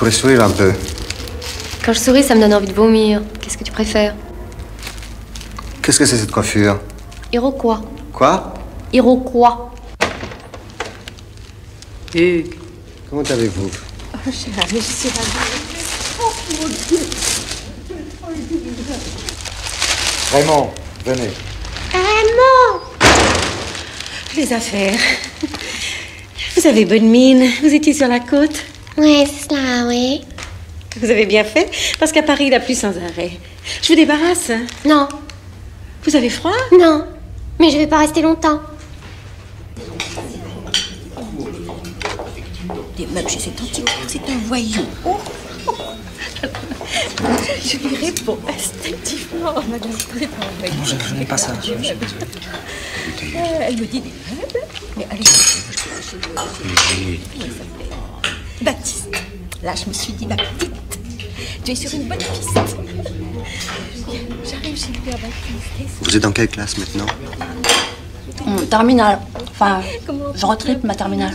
pourrais sourire un peu. Quand je souris, ça me donne envie de vomir. Qu'est-ce que tu préfères? Qu'est-ce que c'est cette coiffure? Iroquois. Quoi? Iroquois. Hugues. Comment allez-vous? Oh, je suis ravie. Oh, mon Dieu. Raymond, venez. Raymond! Les affaires. Vous avez bonne mine. Vous étiez sur la côte? Ouais, c'est ça, oui. Vous avez bien fait, parce qu'à Paris, il a plu sans arrêt. Je vous débarrasse? Non. Vous avez froid? Non. Mais je vais pas rester longtemps. Des meubles chez cet antiquaire, c'est un voyou. Oh. Je lui réponds instinctivement. Madame, c'est un voyou. Non, je n'aime pas ça. Elle me dit des meubles, mais allez, Baptiste. Là, je me suis dit, ma petite, tu es sur une bonne piste. J'arrive chez lui à Baptiste. Vous êtes dans quelle classe maintenant? Terminale. Enfin, je retripe ma terminale.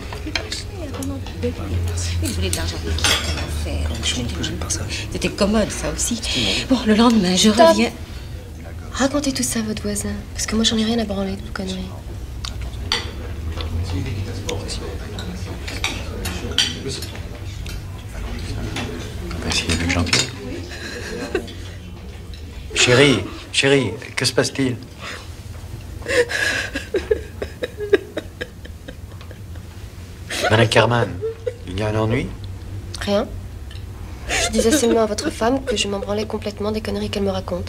Il voulait de l'argent. Je montre que j'aime pas ça. C'était commode, ça aussi. Bon, le lendemain, je reviens. Racontez tout ça à votre voisin. Parce que moi, j'en ai rien à branler de vos conneries. On va essayer avec Jean-Pierre. Chérie, que se passe-t-il? Madame Carman, il y a un ennui? Rien. Je disais seulement à votre femme que je m'en branlais complètement des conneries qu'elle me raconte.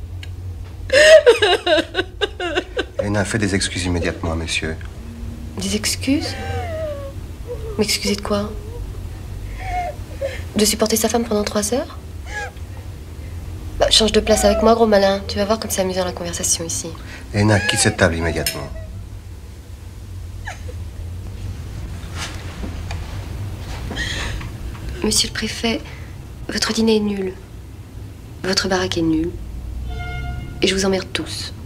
Elena, fait des excuses immédiatement, monsieur. Des excuses? M'excuser de quoi? De supporter sa femme pendant 3 heures? Bah, change de place avec moi, gros malin. Tu vas voir comme c'est amusant la conversation ici. Elena, quitte cette table immédiatement. Monsieur le préfet, votre dîner est nul. Votre baraque est nulle. Et je vous emmerde tous.